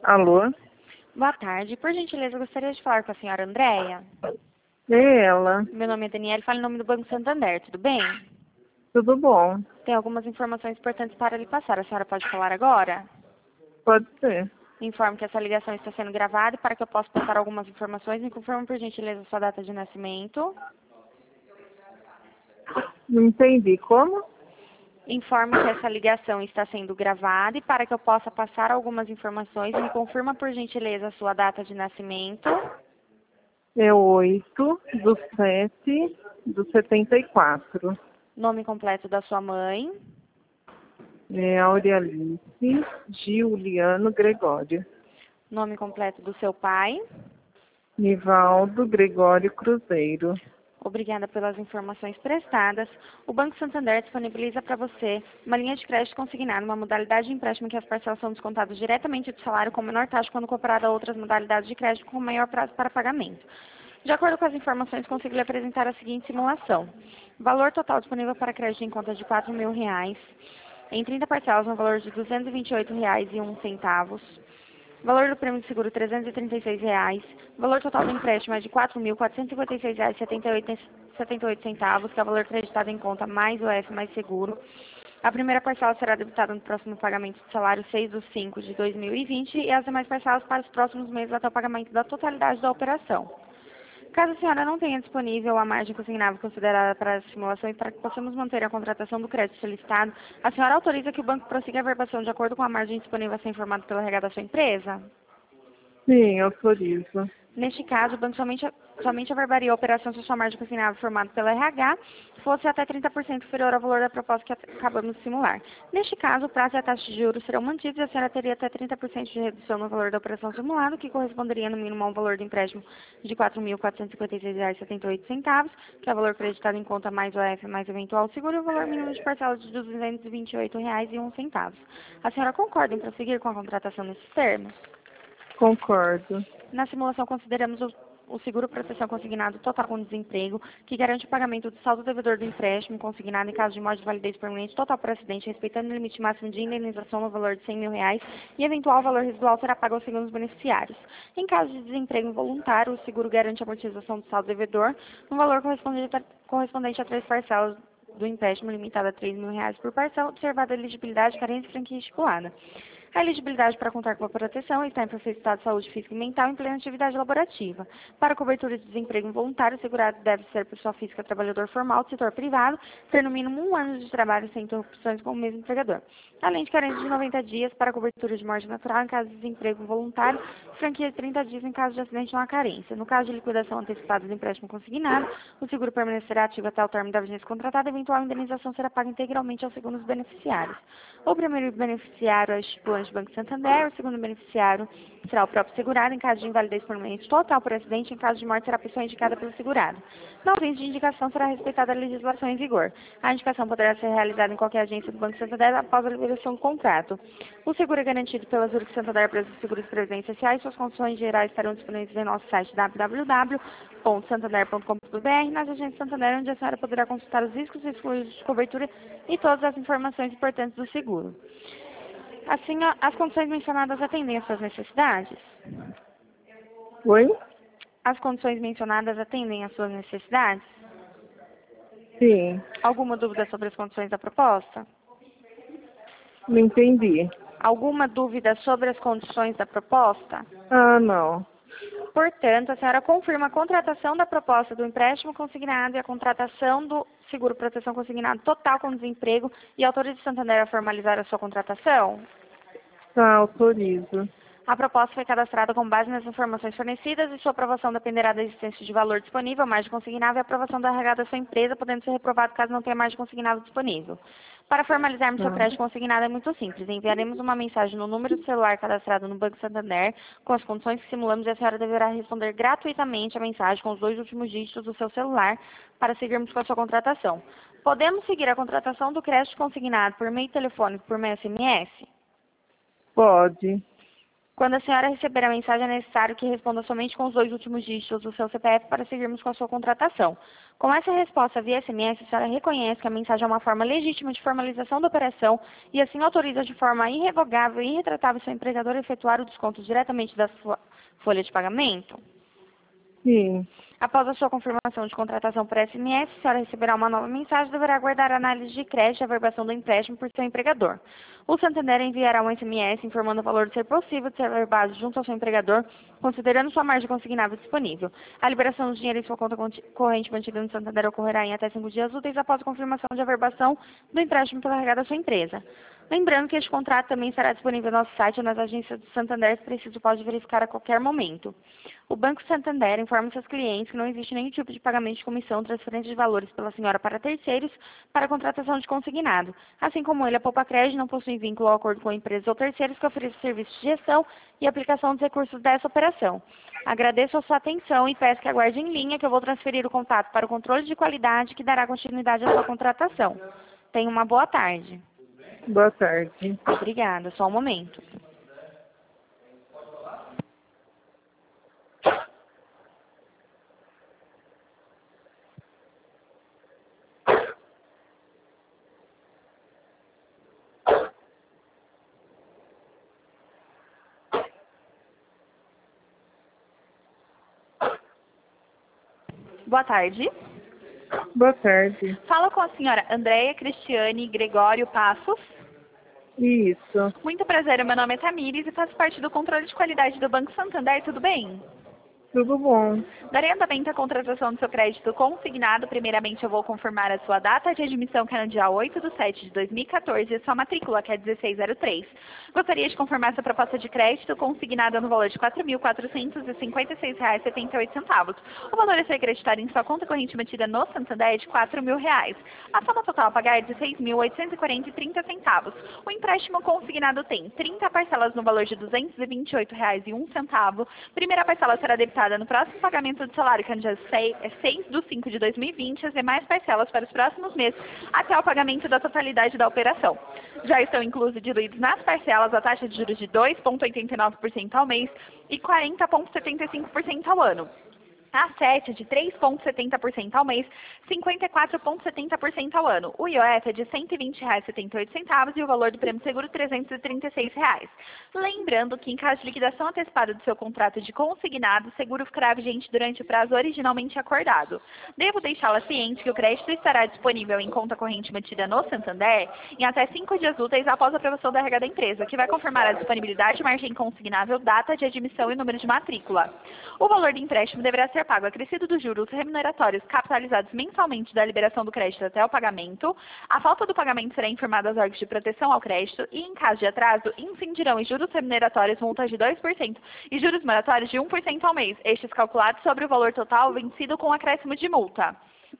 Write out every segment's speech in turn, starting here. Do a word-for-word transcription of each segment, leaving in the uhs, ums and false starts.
Alô? Boa tarde. Por gentileza, eu gostaria de falar com a senhora Andréia. É ela. Meu nome é Daniela, falo em nome do Banco Santander, tudo bem? Tudo bom? Tem algumas informações importantes para lhe passar. A senhora pode falar agora? Pode ser. Informo que essa ligação está sendo gravada e para que eu possa passar algumas informações, me confirme por gentileza sua data de nascimento. Não entendi. Como? Informo que essa ligação está sendo gravada e para que eu possa passar algumas informações, me confirma por gentileza sua data de nascimento. É oito do sete do setenta e quatro. Nome completo da sua mãe. É Aurelice Giuliano Gregório. Nome completo do seu pai. Nivaldo Gregório Cruzeiro. Obrigada pelas informações prestadas. O Banco Santander disponibiliza para você uma linha de crédito consignada, uma modalidade de empréstimo que as parcelas são descontadas diretamente do salário com menor taxa quando comparada a outras modalidades de crédito com maior prazo para pagamento. De acordo com as informações, consigo lhe apresentar a seguinte simulação. Valor total disponível para crédito em conta de quatro mil reais, em trinta parcelas no valor de duzentos e vinte e oito reais e um centavo. Valor do prêmio de seguro trezentos e trinta e seis reais. Valor total do empréstimo é de quatro mil quatrocentos e cinquenta e seis reais e setenta e oito centavos, que é o valor acreditado em conta mais o F mais seguro. A primeira parcela será debitada no próximo pagamento do salário seis de cinco de dois mil e vinte e as demais parcelas para os próximos meses até o pagamento da totalidade da operação. Caso a senhora não tenha disponível a margem consignável considerada para a simulação e para que possamos manter a contratação do crédito solicitado, a senhora autoriza que o banco prossiga a verbação de acordo com a margem disponível a ser informado pela R H da sua empresa? Sim, autorizo. Neste caso, o banco somente, somente averbaria a operação se a sua margem consignável formada pela R H fosse até trinta por cento inferior ao valor da proposta que acabamos de simular. Neste caso, o prazo e a taxa de juros serão mantidos e a senhora teria até trinta por cento de redução no valor da operação simulada, que corresponderia no mínimo a um valor de empréstimo de quatro mil quatrocentos e cinquenta e seis reais e setenta e oito centavos, que é o valor acreditado em conta mais o F mais eventual seguro, e o valor mínimo de parcela de duzentos e vinte e oito reais e um centavo. A senhora concorda em prosseguir com a contratação nesses termos? Concordo. Na simulação, consideramos o, o seguro proteção consignado total com desemprego, que garante o pagamento do saldo devedor do empréstimo consignado em caso de morte de validez permanente total por acidente, respeitando o limite máximo de indenização no valor de cem mil reais e eventual valor residual será pago aos segundos beneficiários. Em caso de desemprego involuntário, o seguro garante a amortização do saldo devedor no valor correspondente a, correspondente a três parcelas do empréstimo, limitado a três mil reais por parcela, observada a elegibilidade, carência e franquia estipulada. A elegibilidade para contar com a proteção está em perfeito estado de saúde física e mental em plena atividade laborativa. Para cobertura de desemprego involuntário, o segurado deve ser pessoa física trabalhador formal do setor privado, ter no mínimo um ano de trabalho sem interrupções com o mesmo empregador. Além de carência de noventa dias para cobertura de morte natural em caso de desemprego involuntário, franquia de trinta dias em caso de acidente ou uma carência. No caso de liquidação antecipada do empréstimo consignado, o seguro permanecerá ativo até o término da vigência contratada, e a eventual indenização será paga integralmente aos segundos beneficiários. O primeiro beneficiário é o estipulante do Banco Santander, o segundo beneficiário será o próprio segurado em caso de invalidez permanente total por acidente, em caso de morte será a pessoa indicada pelo segurado. Na ausência de indicação, será respeitada a legislação em vigor. A indicação poderá ser realizada em qualquer agência do Banco Santander após a liberação do contrato. O seguro é garantido pela Zurich Santander Brasil Seguros Previdenciais Sociais. Suas condições gerais estarão disponíveis em nosso site w w w ponto santander ponto com ponto b r, nas agências Santander, onde a senhora poderá consultar os riscos e excluídos de cobertura e todas as informações importantes do seguro. Assim, as condições mencionadas atendem às suas necessidades? Oi? As condições mencionadas atendem às suas necessidades? Sim. Alguma dúvida sobre as condições da proposta? Não entendi. Alguma dúvida sobre as condições da proposta? Ah, não. Portanto, a senhora confirma a contratação da proposta do empréstimo consignado e a contratação do seguro proteção consignado total com desemprego e autoriza o Santander a formalizar a sua contratação? Tá, autorizo. A proposta foi cadastrada com base nas informações fornecidas e sua aprovação dependerá da existência de valor disponível, margem consignável e aprovação da R H da sua empresa, podendo ser reprovado caso não tenha margem consignável disponível. Para formalizarmos seu Tá. crédito consignado é muito simples. Enviaremos uma mensagem no número de celular cadastrado no Banco Santander com as condições que simulamos e a senhora deverá responder gratuitamente a mensagem com os dois últimos dígitos do seu celular para seguirmos com a sua contratação. Podemos seguir a contratação do crédito consignado por meio telefônico por meio S M S? Pode. Quando a senhora receber a mensagem, é necessário que responda somente com os dois últimos dígitos do seu C P F para seguirmos com a sua contratação. Com essa resposta via S M S, a senhora reconhece que a mensagem é uma forma legítima de formalização da operação e assim autoriza de forma irrevogável e irretratável seu empregador a efetuar o desconto diretamente da sua folha de pagamento? Sim. Após a sua confirmação de contratação por S M S, a senhora receberá uma nova mensagem e deverá aguardar a análise de crédito e averbação do empréstimo por seu empregador. O Santander enviará um S M S informando o valor de ser possível de ser averbado junto ao seu empregador, considerando sua margem consignável disponível. A liberação do dinheiro em sua conta corrente mantida no Santander ocorrerá em até cinco dias úteis após a confirmação de averbação do empréstimo pela regada da sua empresa. Lembrando que este contrato também estará disponível no nosso site ou nas agências do Santander, se preciso pode verificar a qualquer momento. O Banco Santander informa seus clientes que não existe nenhum tipo de pagamento de comissão ou transferência de valores pela senhora para terceiros para a contratação de consignado. Assim como ele, a Poupa Crédito não possui vínculo ao acordo com empresas ou terceiros que ofereçam serviços de gestão e aplicação dos recursos dessa operação. Agradeço a sua atenção e peço que aguarde em linha que eu vou transferir o contato para o controle de qualidade que dará continuidade à sua contratação. Tenha uma boa tarde. Boa tarde. Obrigada. Só um momento. Boa tarde. Boa tarde. Fala com a senhora Andréia Cristiane Gregório Passos. Isso. Muito prazer, meu nome é Tamires e faço parte do controle de qualidade do Banco Santander, tudo bem? Tudo bom. Darei andamento à contratação do seu crédito consignado. Primeiramente, eu vou confirmar a sua data de admissão, que é no dia oito de setembro de dois mil e quatorze, e sua matrícula, que é dezesseis zero três. Gostaria de confirmar sua proposta de crédito consignada no valor de quatro mil quatrocentos e cinquenta e seis reais e setenta e oito centavos. O valor a ser creditado em sua conta corrente mantida no Santander é de quatro mil reais. A soma total a pagar é de seis mil oitocentos e quarenta e trinta centavos. O empréstimo consignado tem trinta parcelas no valor de duzentos e vinte e oito reais e um centavo. Primeira parcela será debitada no próximo pagamento do salário, que é no dia seis de cinco de dois mil e vinte, as demais parcelas para os próximos meses, até o pagamento da totalidade da operação. Já estão inclusos diluídos nas parcelas a taxa de juros de dois vírgula oitenta e nove por cento ao mês e quarenta vírgula setenta e cinco por cento ao ano. A sete de três vírgula setenta por cento ao mês, cinquenta e quatro vírgula setenta por cento ao ano. O I O F é de cento e vinte reais e setenta e oito centavos e o valor do prêmio seguro trezentos e trinta e seis reais. Lembrando que em caso de liquidação antecipada do seu contrato de consignado, o seguro ficará vigente durante o prazo originalmente acordado. Devo deixá-la ciente que o crédito estará disponível em conta corrente mantida no Santander em até cinco dias úteis após a aprovação da regra da empresa, que vai confirmar a disponibilidade, margem consignável, data de admissão e número de matrícula. O valor do empréstimo deverá ser pago acrescido dos juros remuneratórios capitalizados mensalmente da liberação do crédito até o pagamento. A falta do pagamento será informada aos órgãos de proteção ao crédito e, em caso de atraso, incidirão em juros remuneratórios multas de dois por cento e juros moratórios de um por cento ao mês, estes calculados sobre o valor total vencido com acréscimo de multa.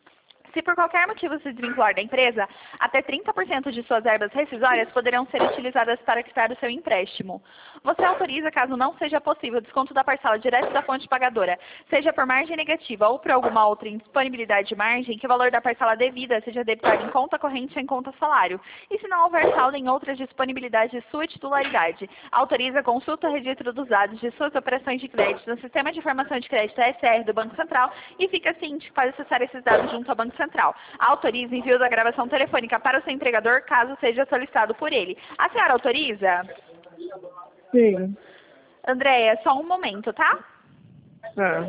Se por qualquer motivo se desvincular da empresa, até trinta por cento de suas verbas rescisórias poderão ser utilizadas para quitar o seu empréstimo. Você autoriza, caso não seja possível, o desconto da parcela direto da fonte pagadora, seja por margem negativa ou por alguma outra indisponibilidade de margem, que o valor da parcela devida seja debitado em conta corrente ou em conta salário. E se não houver saldo em outras disponibilidades de sua titularidade, autoriza a consulta ao registro dos dados de suas operações de crédito no Sistema de Informação de Crédito S R do Banco Central e fica ciente que pode acessar esses dados junto ao Banco Central. Central. Autoriza o envio da gravação telefônica para o seu empregador, caso seja solicitado por ele. A senhora autoriza? Sim. Andréia, só um momento, tá? Tá.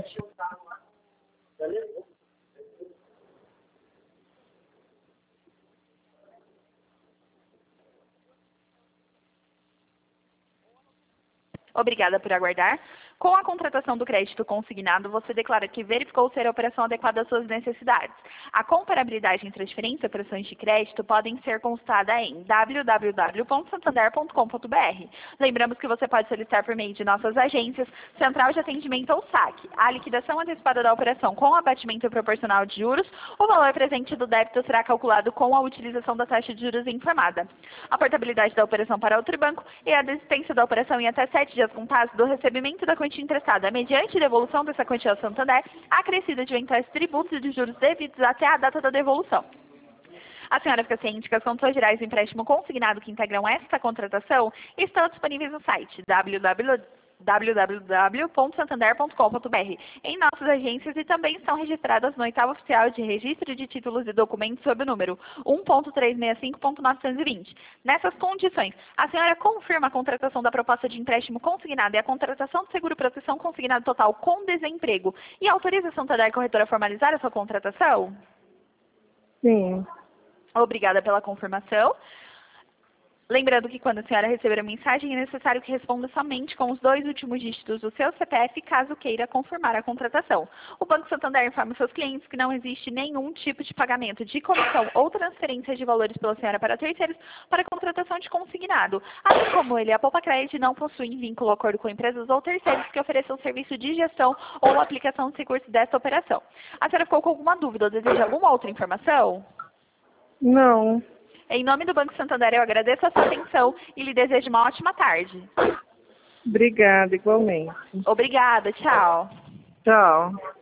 Obrigada por aguardar. Com a contratação do crédito consignado, você declara que verificou ser a operação adequada às suas necessidades. A comparabilidade entre as diferentes operações de crédito podem ser consultada em w w w ponto santander ponto com ponto b r. Lembramos que você pode solicitar por meio de nossas agências, Central de Atendimento ou S A C, a liquidação antecipada da operação com abatimento proporcional de juros. O valor presente do débito será calculado com a utilização da taxa de juros informada. A portabilidade da operação para outro banco e a desistência da operação em até sete dias contados do recebimento da quantia emprestada, mediante devolução dessa quantia ao Santander, acrescida de eventuais tributos e de juros devidos até a data da devolução. A senhora fica ciente que as condições gerais do empréstimo consignado que integram esta contratação estão disponíveis no site w w w w w w ponto santander ponto com ponto b r, em nossas agências e também estão registradas no oitavo oficial de registro de títulos e documentos sob o número um ponto trezentos e sessenta e cinco ponto novecentos e vinte. Nessas condições, a senhora confirma a contratação da proposta de empréstimo consignado e a contratação do seguro proteção consignado total com desemprego e autoriza a Santander Corretora a formalizar a sua contratação? Sim. Obrigada pela confirmação. Lembrando que quando a senhora receber a mensagem, é necessário que responda somente com os dois últimos dígitos do seu C P F, caso queira confirmar a contratação. O Banco Santander informa seus clientes que não existe nenhum tipo de pagamento de comissão ou transferência de valores pela senhora para terceiros para a contratação de consignado. Assim como ele, a Poupa Crédito não possui vínculo ou acordo com empresas ou terceiros que ofereçam serviço de gestão ou aplicação de recursos desta operação. A senhora ficou com alguma dúvida ou deseja alguma outra informação? Não. Em nome do Banco Santander, eu agradeço a sua atenção e lhe desejo uma ótima tarde. Obrigada, igualmente. Obrigada, tchau. Tchau.